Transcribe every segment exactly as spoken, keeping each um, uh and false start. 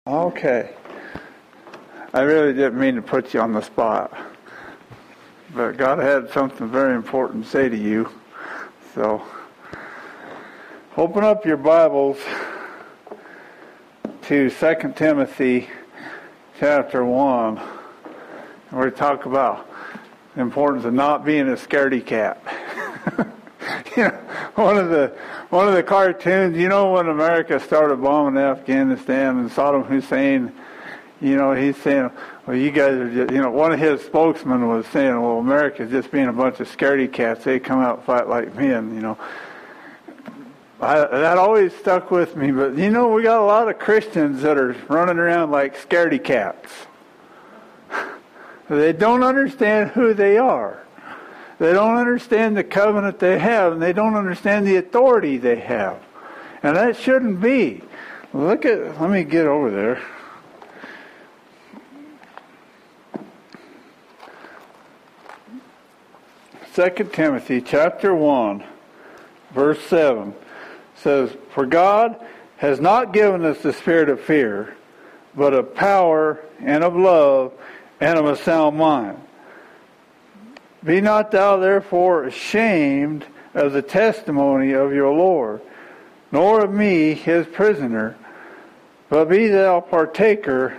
Okay. I really didn't mean to put you on the spot, but God had something very important to say to you. So, open up your Bibles to Second Timothy chapter one. We're going to talk about the importance of not being a scaredy cat. You know, one of the one of the cartoons, you know, when America started bombing Afghanistan and Saddam Hussein, you know, he's saying, well, you guys are just, you know, one of his spokesmen was saying, well, America's just being a bunch of scaredy cats. They come out and fight like men, you know. I, that always stuck with me. But, you know, we got a lot of Christians that are running around like scaredy cats. They don't understand who they are. They don't understand the covenant they have, and they don't understand the authority they have. And that shouldn't be. Look at, let me get over there. Second Timothy chapter one, verse seven says, "For God has not given us the spirit of fear, but of power and of love and of a sound mind. Be not thou therefore ashamed of the testimony of your Lord, nor of me his prisoner, but be thou partaker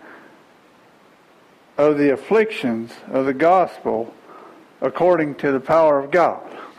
of the afflictions of the gospel according to the power of God."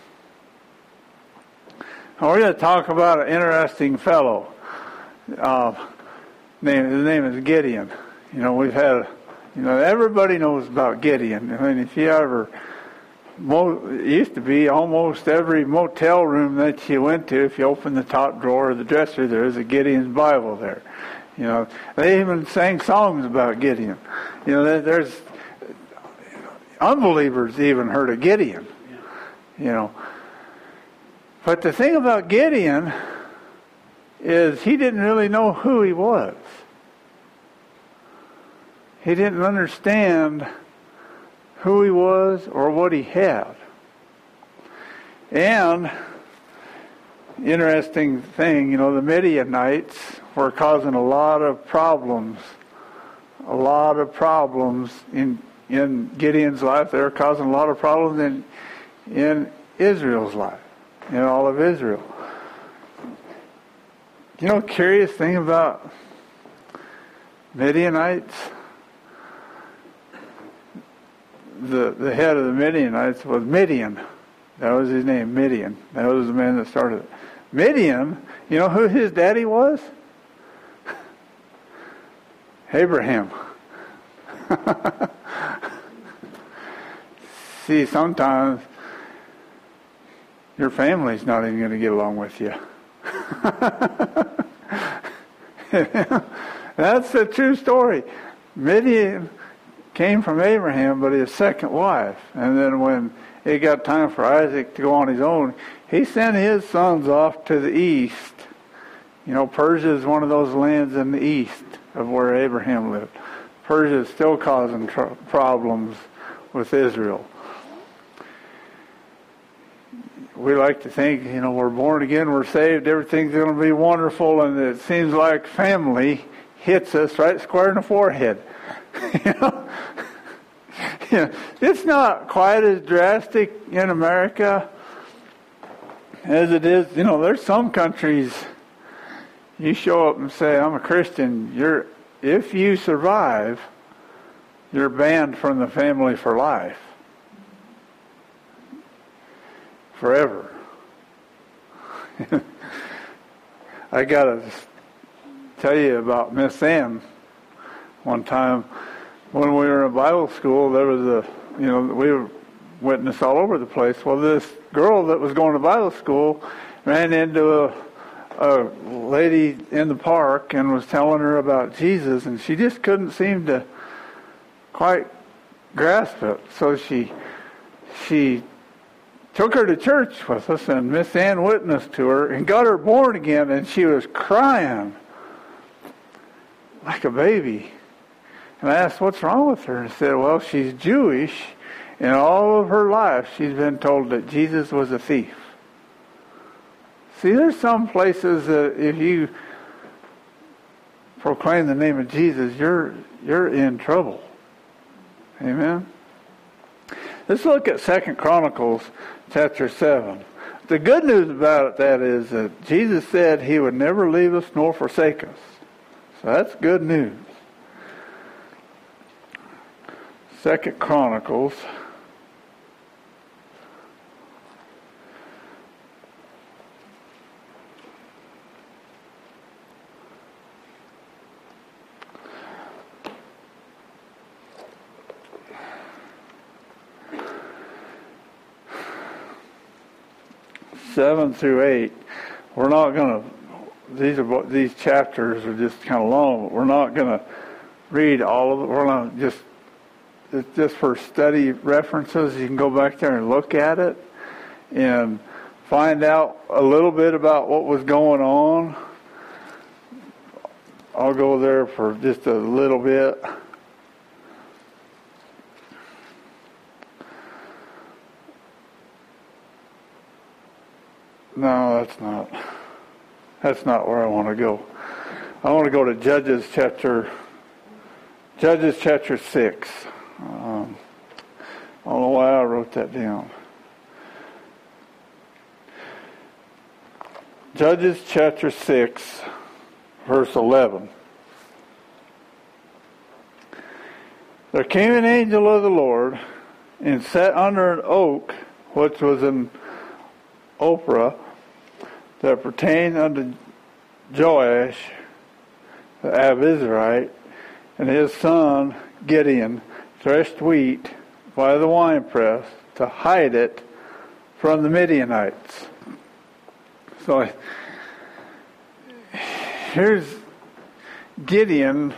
Now we're going to talk about an interesting fellow. Uh, name, his name is Gideon. You know, we've had, you know, everybody knows about Gideon. I mean, if you ever... It used to be almost every motel room that you went to, if you opened the top drawer of the dresser, there was a Gideon's Bible there. You know, they even sang songs about Gideon. You know, there's unbelievers even heard of Gideon. You know, but the thing about Gideon is he didn't really know who he was. He didn't understand who he was or what he had. And interesting thing, you know, the Midianites were causing a lot of problems. A lot of problems in in Gideon's life. They were causing a lot of problems in in Israel's life, in all of Israel. You know, curious thing about Midianites. The, the head of the Midianites was Midian. That was his name, Midian. That was the man that started it. Midian, you know who his daddy was? Abraham. See, sometimes your family's not even going to get along with you. That's a true story. Midian came from Abraham, but his second wife. And then when it got time for Isaac to go on his own, he sent his sons off to the east. You know, Persia is one of those lands in the east of where Abraham lived. Persia is still causing tr- problems with Israel. We like to think, you know, we're born again, we're saved, everything's going to be wonderful, and it seems like family hits us right square in the forehead. You know, you know, it's not quite as drastic in America as it is. You know, there's some countries you show up and say, "I'm a Christian." You're, if you survive, you're banned from the family for life, forever. I gotta tell you about Miss Ann. One time, when we were in Bible school, there was a, you know, we were witness all over the place. Well, this girl that was going to Bible school ran into a, a lady in the park and was telling her about Jesus, and she just couldn't seem to quite grasp it. So she she took her to church with us, and Miss Ann witnessed to her and got her born again, and she was crying like a baby. And I asked, "What's wrong with her?" And said, "Well, she's Jewish, and all of her life she's been told that Jesus was a thief." See, there's some places that if you proclaim the name of Jesus, you're you're in trouble. Amen. Let's look at Second Chronicles chapter seven. The good news about that is that Jesus said he would never leave us nor forsake us. So that's good news. Second Chronicles seven through eight. We're not going to. These are these chapters are just kind of long. But we're not going to read all of it. We're not just. It's just for study references. You can go back there and look at it and find out a little bit about what was going on. I'll go there for just a little bit. No, that's not. That's not where I want to go. I want to go to Judges chapter. Judges chapter six. Um, I don't know why I wrote that down. Judges chapter six, verse eleven. There came an angel of the Lord and sat under an oak, which was in Ophrah, that pertained unto Joash the Abizarite, and his son Gideon threshed wheat by the winepress to hide it from the Midianites. So here's Gideon.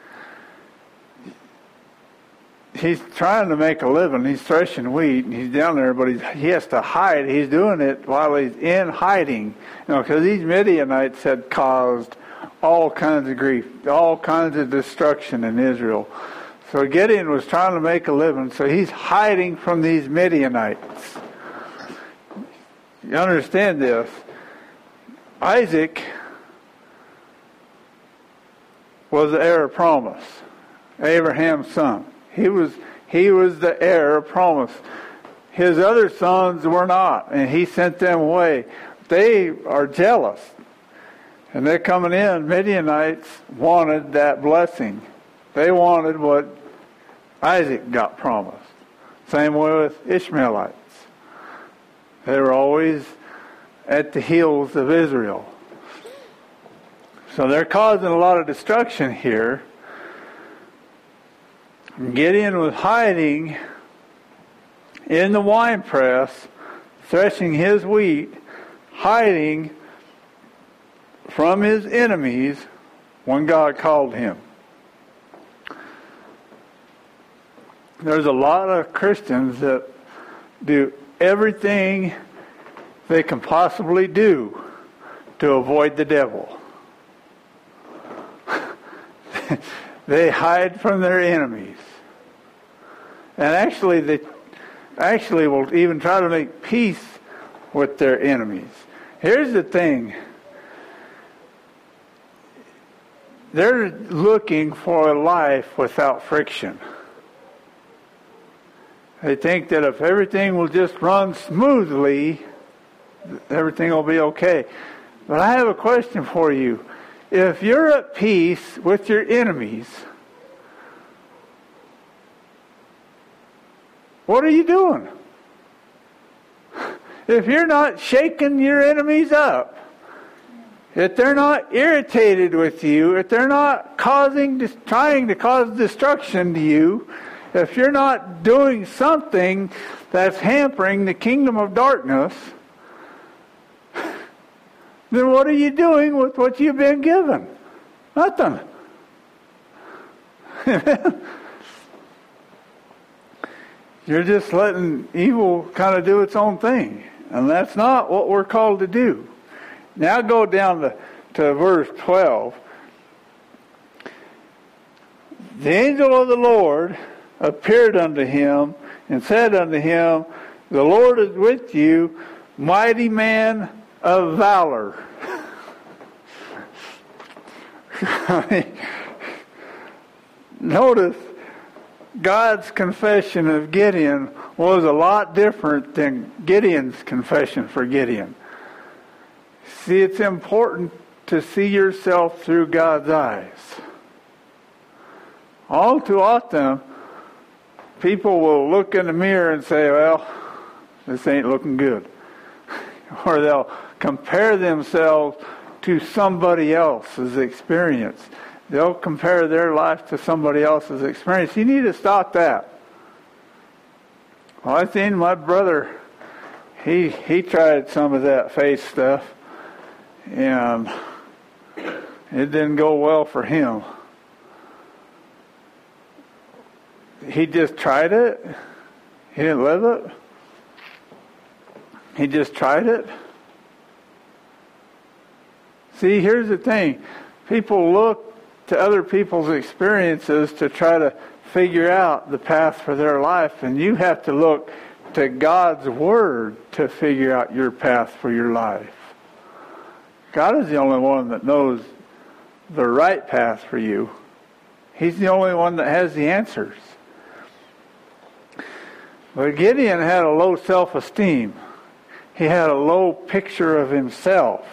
He's trying to make a living. He's threshing wheat, and he's down there, but he's, he has to hide. He's doing it while he's in hiding. You know, because these Midianites had caused all kinds of grief, all kinds of destruction in Israel. So Gideon was trying to make a living, so he's hiding from these Midianites. You understand this? Isaac was the heir of promise, Abraham's son. He was he was the heir of promise. His other sons were not, and he sent them away. They are jealous. And they're coming in. Midianites wanted that blessing. They wanted what Isaac got promised. Same way with Ishmaelites. They were always at the heels of Israel. So they're causing a lot of destruction here. Gideon was hiding in the winepress, threshing his wheat, hiding from his enemies when God called him. There's a lot of Christians that do everything they can possibly do to avoid the devil. They hide from their enemies. And actually, they actually will even try to make peace with their enemies. Here's the thing. They're looking for a life without friction. They think that if everything will just run smoothly, everything will be okay. But I have a question for you. If you're at peace with your enemies, what are you doing? If you're not shaking your enemies up, if they're not irritated with you, if they're not causing, trying to cause destruction to you, if you're not doing something that's hampering the kingdom of darkness, then what are you doing with what you've been given? Nothing. You're just letting evil kind of do its own thing. And that's not what we're called to do. Now go down to, to verse twelve. The angel of the Lord appeared unto him and said unto him, the Lord is with you, mighty man of valor. I mean, notice God's confession of Gideon was a lot different than Gideon's confession for Gideon. See, it's important to see yourself through God's eyes. All too often, people will look in the mirror and say, well, this ain't looking good. Or they'll compare themselves to somebody else's experience. They'll compare their life to somebody else's experience. You need to stop that. Well, I seen my brother, he he tried some of that faith stuff, and it didn't go well for him. He just tried it. He didn't live it. He just tried it. See, here's the thing. People look to other people's experiences to try to figure out the path for their life, and you have to look to God's Word to figure out your path for your life. God is the only one that knows the right path for you. He's the only one that has the answers. But Gideon had a low self-esteem. He had a low picture of himself.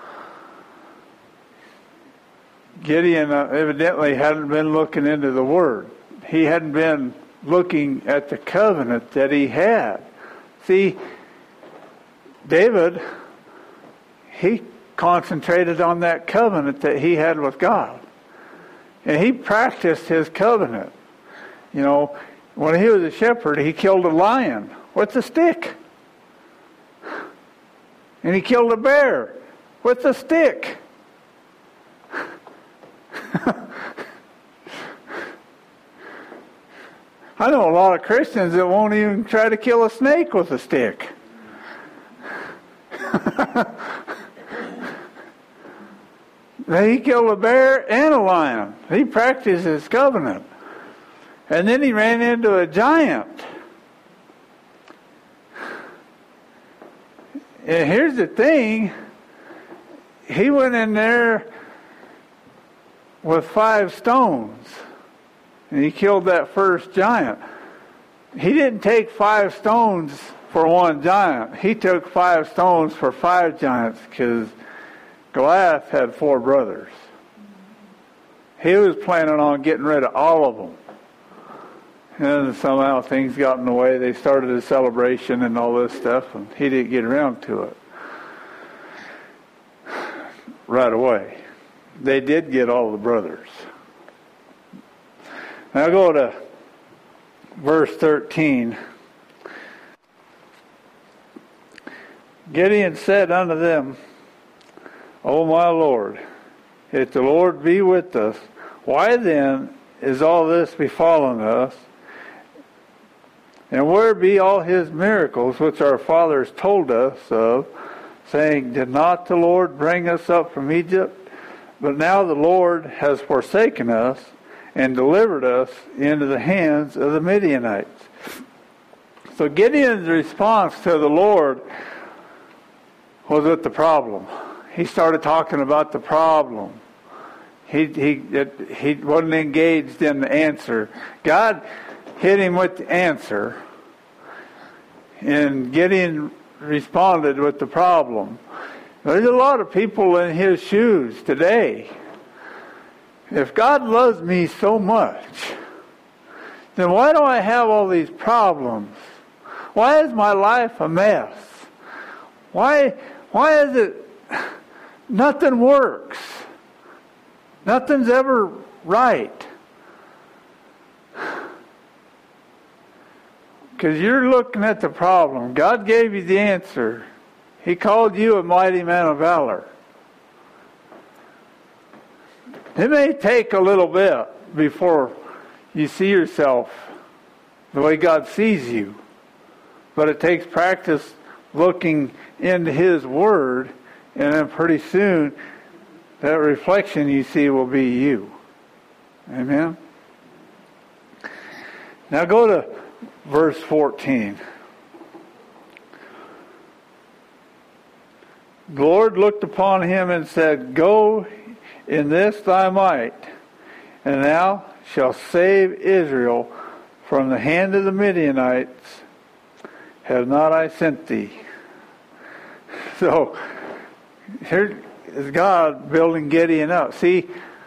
Gideon evidently hadn't been looking into the Word. He hadn't been looking at the covenant that he had. See, David, he concentrated on that covenant that he had with God. And he practiced his covenant. You know, when he was a shepherd, he killed a lion with a stick. And he killed a bear with a stick. I know a lot of Christians that won't even try to kill a snake with a stick. He killed a bear and a lion. He practiced his covenant. And then he ran into a giant. And here's the thing. He went in there with five stones. And he killed that first giant. He didn't take five stones for one giant. He took five stones for five giants because Goliath had four brothers. He was planning on getting rid of all of them. And somehow things got in the way. They started a celebration and all this stuff, and he didn't get around to it right away. They did get all the brothers. Now go to verse thirteen. Gideon said unto them, O my Lord, if the Lord be with us, why then is all this befallen us? And where be all his miracles which our fathers told us of, saying, Did not the Lord bring us up from Egypt? But now the Lord has forsaken us and delivered us into the hands of the Midianites. So Gideon's response to the Lord was with the problem. He started talking about the problem. He he it, he wasn't engaged in the answer. God hit him with the answer, and Gideon responded with the problem. There's a lot of people in his shoes today. If God loves me so much, then why do I have all these problems? Why is my life a mess? Why, why is it nothing works? Nothing's ever right. Because you're looking at the problem. God gave you the answer. He called you a mighty man of valor. It may take a little bit before you see yourself the way God sees you. But it takes practice looking into His Word, and then pretty soon that reflection you see will be you. Amen? Now go to verse fourteen. The Lord looked upon him and said, Go in this thy might, and thou shalt save Israel from the hand of the Midianites. Have not I sent thee? So, here is God building Gideon up. See,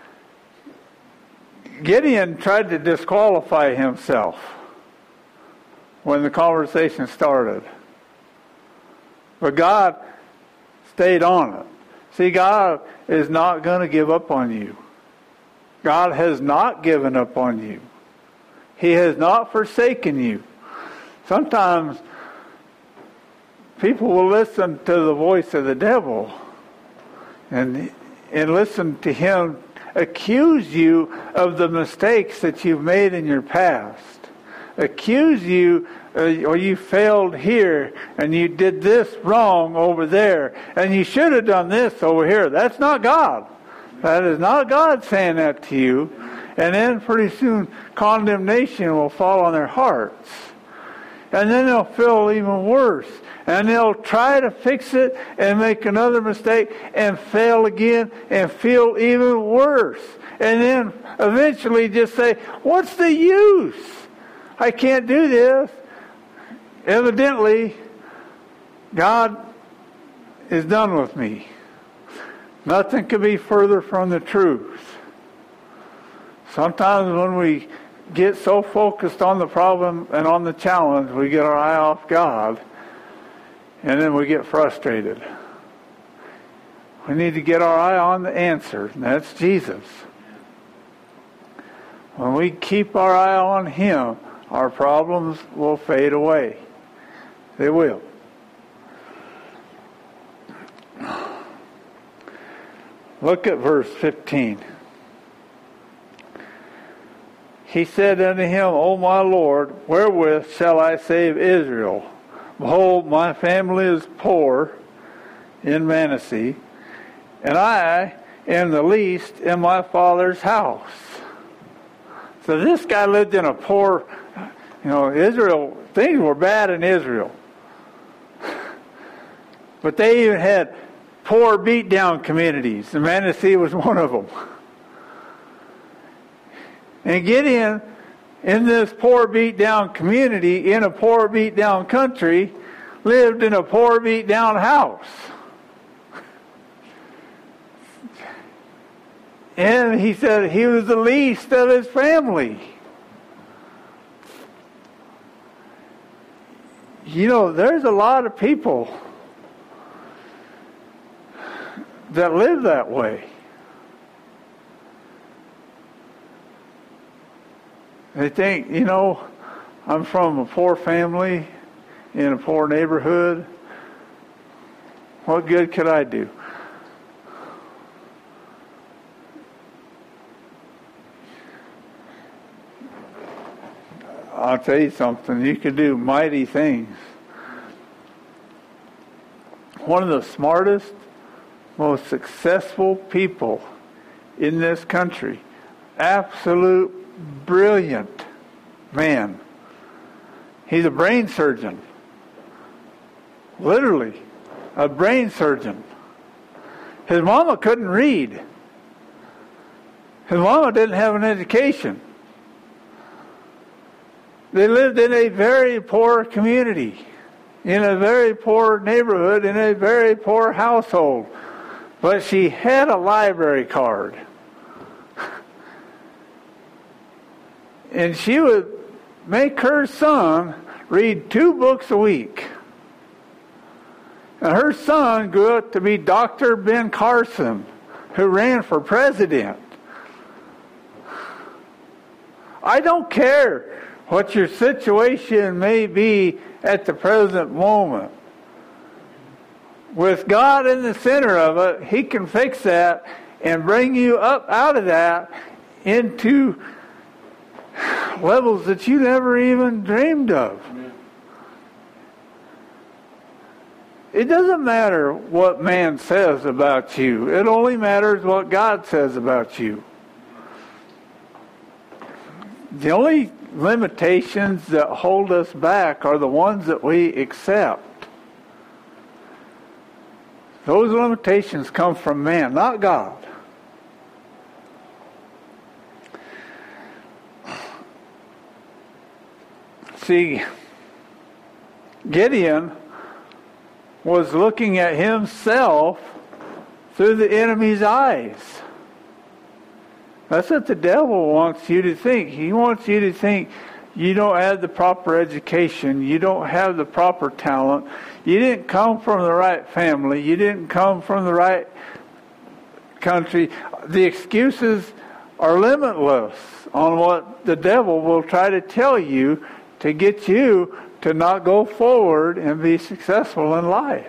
Gideon tried to disqualify himself when the conversation started. But God stayed on it. See, God is not going to give up on you. God has not given up on you. He has not forsaken you. Sometimes people will listen to the voice of the devil and, and listen to him accuse you of the mistakes that you've made in your past. Accuse you, uh, or you failed here, and you did this wrong over there, and you should have done this over here. That's not God. That is not God saying that to you. And then pretty soon condemnation will fall on their hearts. And then they'll feel even worse. And they'll try to fix it and make another mistake and fail again and feel even worse. And then eventually just say, what's the use? I can't do this. Evidently, God is done with me. Nothing could be further from the truth. Sometimes when we get so focused on the problem and on the challenge, we get our eye off God, and then we get frustrated. We need to get our eye on the answer, and that's Jesus. When we keep our eye on Him, our problems will fade away. They will. Look at verse fifteen. He said unto him, O my Lord, wherewith shall I save Israel? Behold, my family is poor in Manasseh, and I am the least in my father's house. So this guy lived in a poor, you know, Israel, things were bad in Israel. But they even had poor beat-down communities, and Manasseh was one of them. And Gideon, in this poor beat-down community, in a poor beat-down country, lived in a poor beat-down house. And he said he was the least of his family. You know, there's a lot of people that live that way. They think, you know, I'm from a poor family in a poor neighborhood. What good could I do? I'll tell you something. You can do mighty things. One of the smartest, most successful people in this country, absolute brilliant man. He's a brain surgeon. Literally, a brain surgeon. His mama couldn't read. His mama didn't have an education. They lived in a very poor community, in a very poor neighborhood, in a very poor household. But she had a library card. And she would make her son read two books a week. And her son grew up to be Doctor Ben Carson, who ran for president. I don't care what your situation may be at the present moment. With God in the center of it, He can fix that and bring you up out of that into levels that you never even dreamed of. It doesn't matter what man says about you. It only matters what God says about you. The only limitations that hold us back are the ones that we accept. Those limitations come from man, not God. See, Gideon was looking at himself through the enemy's eyes. That's what the devil wants you to think. He wants you to think you don't have the proper education, you don't have the proper talent, you didn't come from the right family, you didn't come from the right country. The excuses are limitless on what the devil will try to tell you to get you to not go forward and be successful in life.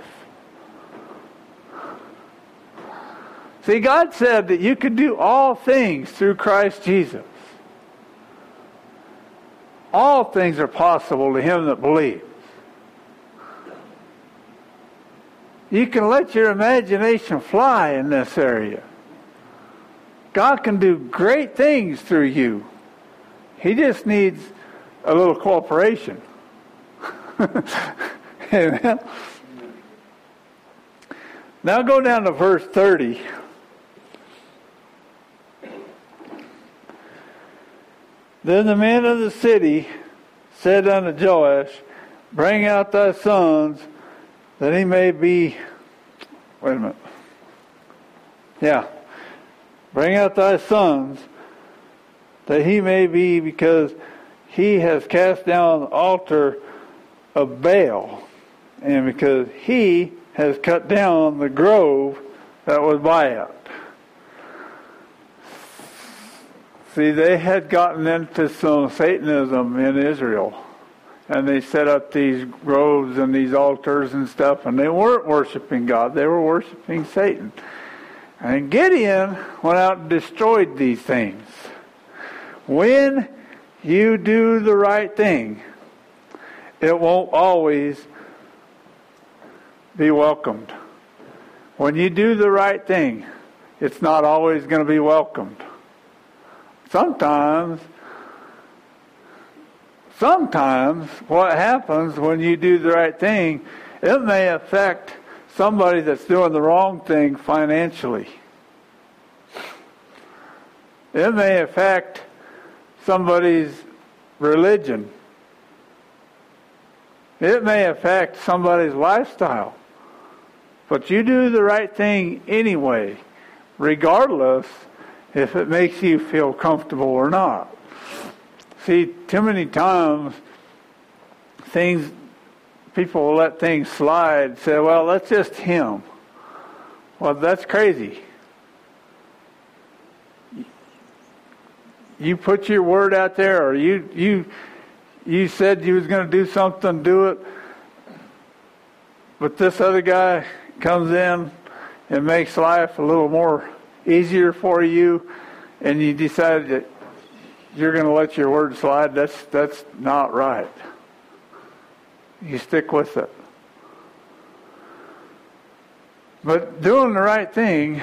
See, God said that you could do all things through Christ Jesus. All things are possible to him that believes. You can let your imagination fly in this area. God can do great things through you. He just needs a little cooperation. Amen. Now go down to verse thirty. Then the men of the city said unto Joash, bring out thy sons, that he may be... Wait a minute. Yeah. Bring out thy sons, that he may be, because he has cast down the altar of Baal, and because he has cut down the grove that was by it. See, they had gotten into some Satanism in Israel, and they set up these groves and these altars and stuff, and they weren't worshiping God, they were worshiping Satan. And Gideon went out and destroyed these things. When you do the right thing, it won't always be welcomed. When you do the right thing, it's not always going to be welcomed. Sometimes, sometimes what happens when you do the right thing, it may affect somebody that's doing the wrong thing financially. It may affect somebody's religion. It may affect somebody's lifestyle. But you do the right thing anyway, regardless if it makes you feel comfortable or not. See, too many times things, people will let things slide, say, well, that's just him. Well, that's crazy. You put your word out there, or you you you said you was going to do something, do it. But this other guy comes in and makes life a little more easier for you, and you decide that you're going to let your word slide. That's that's not right. You stick with it. But doing the right thing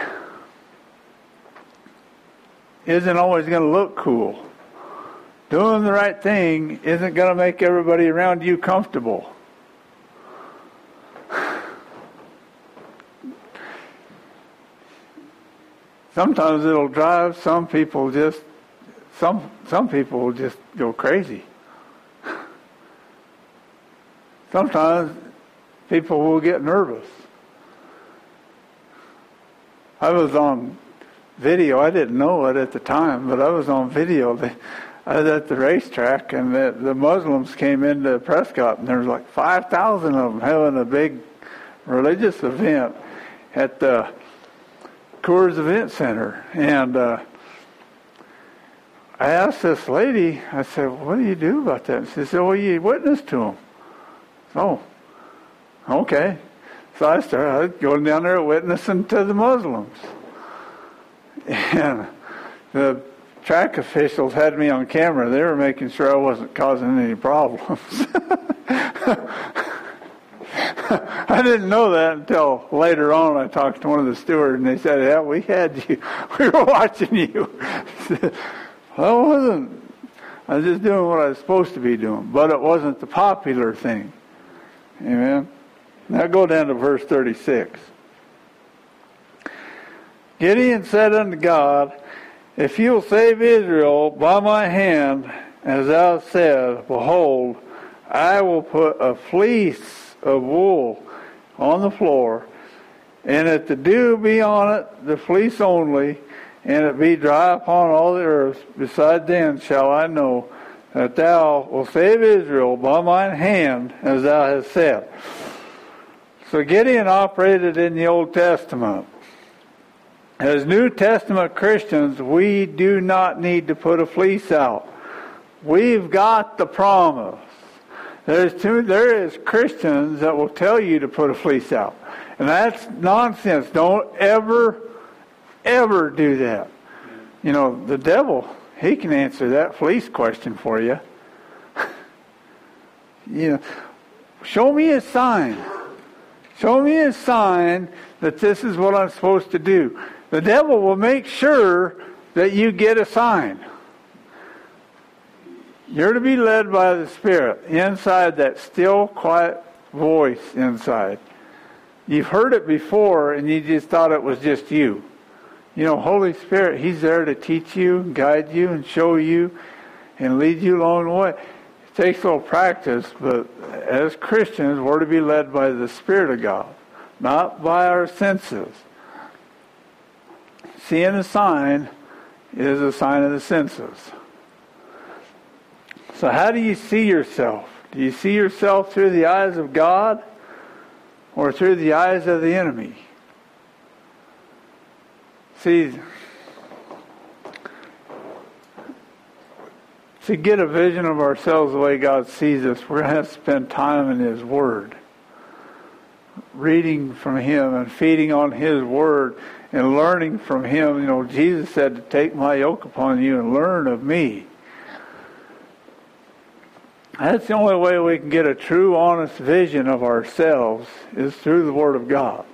isn't always going to look cool. Doing the right thing isn't going to make everybody around you comfortable. Sometimes it'll drive some people just, some some people will just go crazy. Sometimes people will get nervous. I was on video. I didn't know it at the time, but I was on video. I was at the racetrack, and the, the Muslims came into Prescott, and there was like five thousand of them having a big religious event at the Coors Event Center. And uh, I asked this lady, I said, what do you do about that? And she said, well, you witness to them. Oh, okay. So I started going down there witnessing to the Muslims. And the track officials had me on camera. They were making sure I wasn't causing any problems. I didn't know that until later on. I talked to one of the stewards, and they said, yeah, we had you. We were watching you. I wasn't. I was just doing what I was supposed to be doing. But it wasn't the popular thing. Amen. Now go down to verse thirty-six. Gideon said unto God, if you will save Israel by my hand, as thou said, behold, I will put a fleece of wool on the floor, and if the dew be on it, the fleece only, and it be dry upon all the earth, beside then shall I know that thou wilt save Israel by mine hand, as thou hast said. So Gideon operated in the Old Testament. As New Testament Christians, we do not need to put a fleece out. We've got the promise. There's two, there is Christians that will tell you to put a fleece out. And that's nonsense. Don't ever, ever do that. You know, the devil, he can answer that fleece question for you. You know, show me a sign. Show me a sign that this is what I'm supposed to do. The devil will make sure that you get a sign. You're to be led by the Spirit inside that still, quiet voice inside. You've heard it before and you just thought it was just you. You know, Holy Spirit, He's there to teach you, guide you, and show you, and lead you along the way. It takes a little practice, but as Christians, we're to be led by the Spirit of God, not by our senses. Seeing a sign is a sign of the senses. So how do you see yourself? Do you see yourself through the eyes of God or through the eyes of the enemy? See, to get a vision of ourselves the way God sees us, we're going to have to spend time in His Word, reading from Him and feeding on His Word and learning from Him. You know, Jesus said to take my yoke upon you and learn of me. That's the only way we can get a true, honest vision of ourselves is through the Word of God.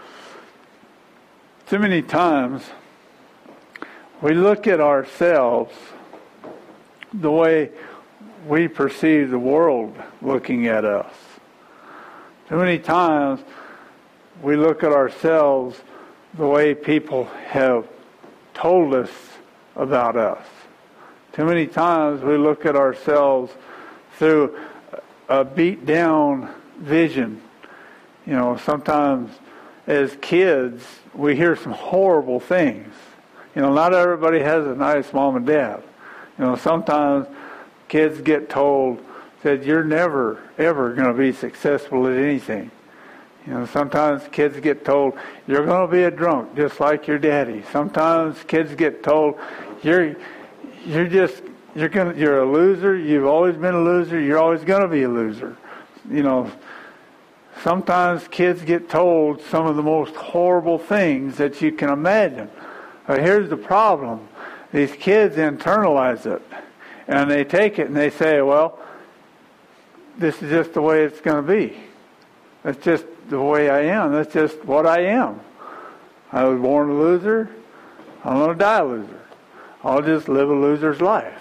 Too many times we look at ourselves the way we perceive the world looking at us. Too many times we look at ourselves the way people have told us about us. Too many times we look at ourselves through a beat down vision. You know, sometimes as kids we hear some horrible things. You know, not everybody has a nice mom and dad. You know, sometimes kids get told that you're never, ever going to be successful at anything. You know, sometimes kids get told you're going to be a drunk just like your daddy. Sometimes kids get told you're you're just you're going you're a loser. You've always been a loser. You're always going to be a loser. You know, sometimes kids get told some of the most horrible things that you can imagine. But here's the problem. These kids internalize it. And they take it and they say, well, this is just the way it's going to be. That's just the way I am. That's just what I am. I was born a loser. I'm going to die a loser. I'll just live a loser's life.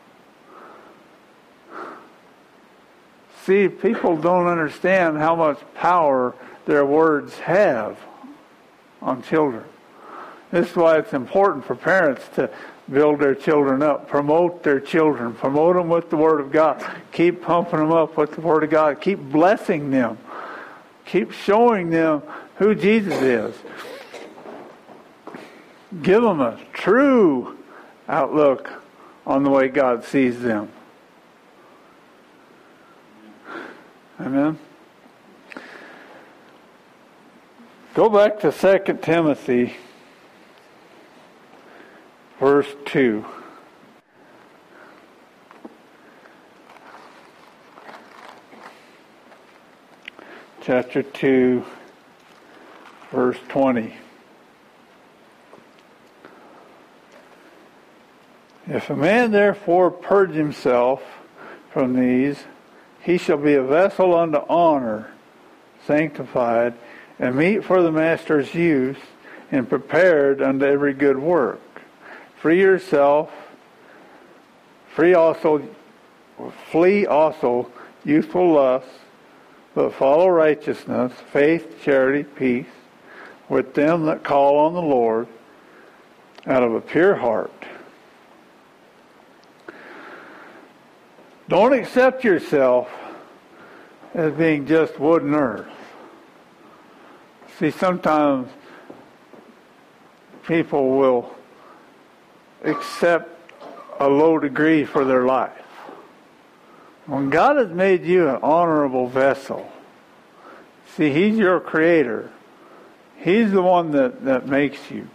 See, people don't understand how much power their words have on children. This is why it's important for parents to build their children up, promote their children, promote them with the Word of God, keep pumping them up with the Word of God, keep blessing them, keep showing them who Jesus is. Give them a true outlook on the way God sees them. Amen. Go back to Second Timothy, verse two. Chapter two, verse twenty. If a man therefore purge himself from these, he shall be a vessel unto honor, sanctified, and meet for the master's use, and prepared unto every good work. Free yourself, free also, flee also youthful lusts, but follow righteousness, faith, charity, peace, with them that call on the Lord out of a pure heart. Don't accept yourself as being just wood and earth. See, sometimes people will accept a low degree for their life. When God has made you an honorable vessel, see, He's your creator. He's the one that, that makes you.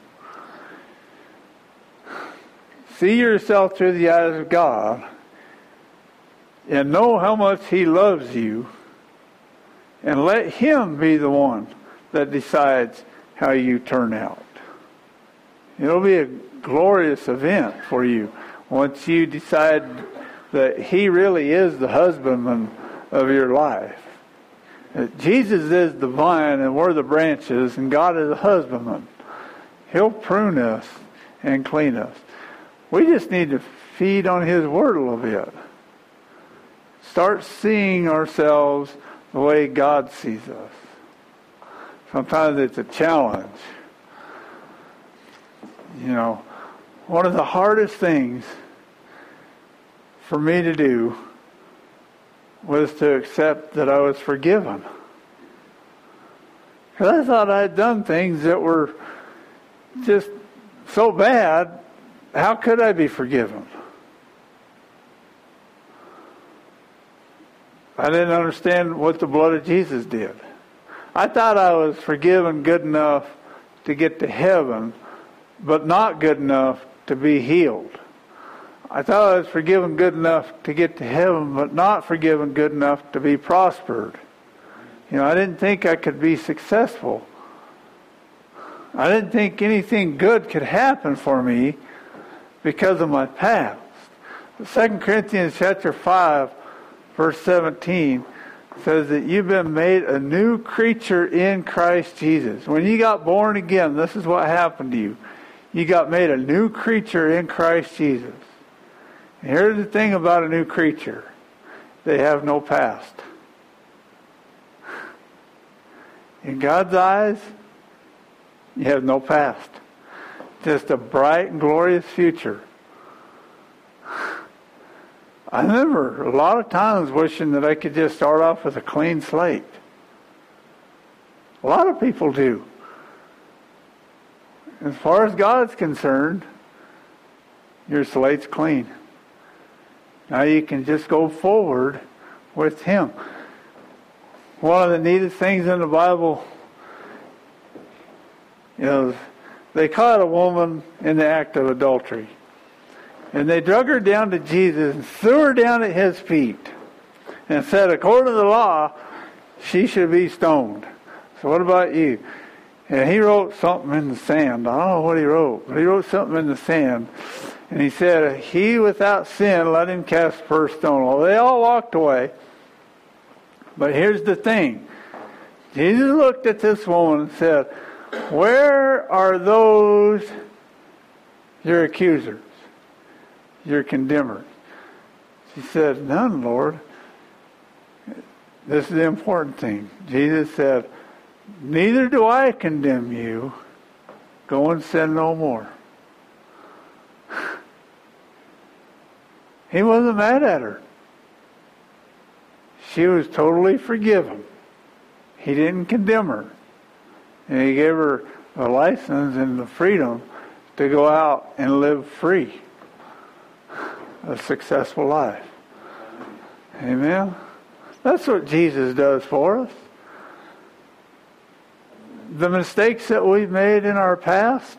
See yourself through the eyes of God and know how much He loves you, and let Him be the one that decides how you turn out. It'll be a glorious event for you once you decide that He really is the husbandman of your life. That Jesus is the vine and we're the branches, and God is the husbandman. He'll prune us and clean us. We just need to feed on His Word a little bit. Start seeing ourselves the way God sees us. Sometimes it's a challenge. You know, one of the hardest things for me to do was to accept that I was forgiven. Because I thought I had done things that were just so bad, how could I be forgiven? I didn't understand what the blood of Jesus did. I thought I was forgiven good enough to get to heaven, but not good enough to be healed. I thought I was forgiven good enough to get to heaven, but not forgiven good enough to be prospered. You know, I didn't think I could be successful. I didn't think anything good could happen for me because of my past. Second Corinthians chapter five, verse seventeen says that you've been made a new creature in Christ Jesus. When you got born again, this is what happened to you. You got made a new creature in Christ Jesus. And here's the thing about a new creature. They have no past. In God's eyes, you have no past. Just a bright and glorious future. I remember a lot of times wishing that I could just start off with a clean slate. A lot of people do. As far as God's concerned, your slate's clean. Now you can just go forward with Him. One of the neatest things in the Bible, you know, they caught a woman in the act of adultery. And they drug her down to Jesus and threw her down at His feet and said, according to the law, she should be stoned. So what about you? And he wrote something in the sand. I don't know what he wrote, but he wrote something in the sand. And he said, he without sin, let him cast first stone. Well, they all walked away. But here's the thing. Jesus looked at this woman and said, where are those your accusers? Your condemners. She said, none, Lord. This is the important thing. Jesus said, neither do I condemn you. Go and sin no more. He wasn't mad at her. She was totally forgiven. He didn't condemn her. And He gave her a license and the freedom to go out and live free. A successful life. Amen? That's what Jesus does for us. The mistakes that we've made in our past,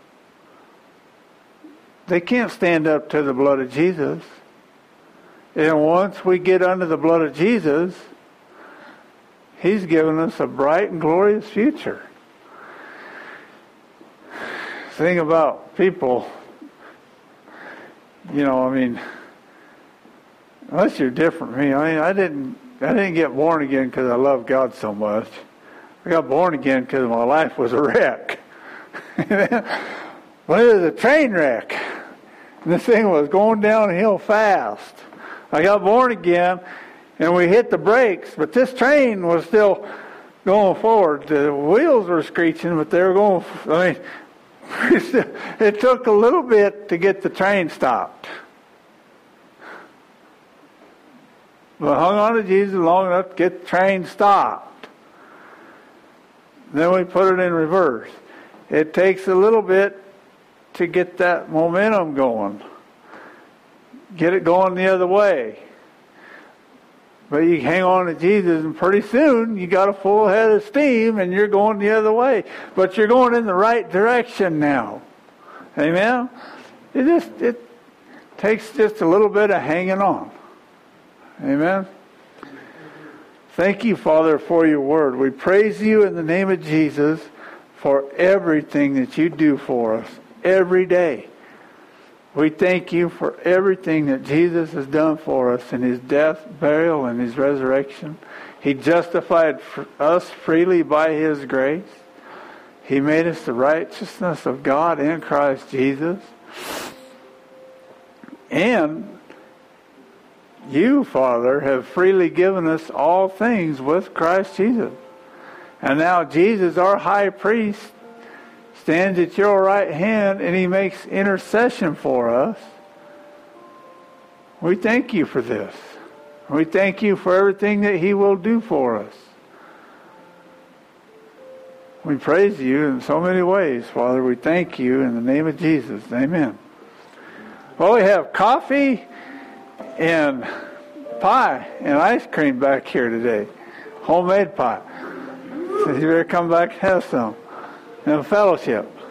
they can't stand up to the blood of Jesus. And once we get under the blood of Jesus, He's given us a bright and glorious future. The thing about people, you know, I mean, unless you're different from me, I mean, I didn't, I didn't get born again because I love God so much. I got born again because my life was a wreck. Well, it was a train wreck. And this thing was going downhill fast. I got born again, and we hit the brakes, but this train was still going forward. The wheels were screeching, but they were going, I mean, it took a little bit to get the train stopped. but hung on to Jesus long enough to get the train stopped. Then we put it in reverse. It takes a little bit to get that momentum going. Get it going the other way. But you hang on to Jesus, and pretty soon you got a full head of steam, and you're going the other way. But you're going in the right direction now. Amen? It just it takes just a little bit of hanging on. Amen? Thank you, Father, for your word. We praise you in the name of Jesus for everything that you do for us every day. We thank you for everything that Jesus has done for us in his death, burial, and his resurrection. He justified us freely by his grace. He made us the righteousness of God in Christ Jesus. And you, Father, have freely given us all things with Christ Jesus. And now Jesus, our high priest, stands at your right hand, and he makes intercession for us. We thank you for this. We thank you for everything that he will do for us. We praise you in so many ways, Father. We thank you in the name of Jesus. Amen. Well, we have coffee and pie and ice cream back here today. Homemade pie. So you better come back and have some. And fellowship.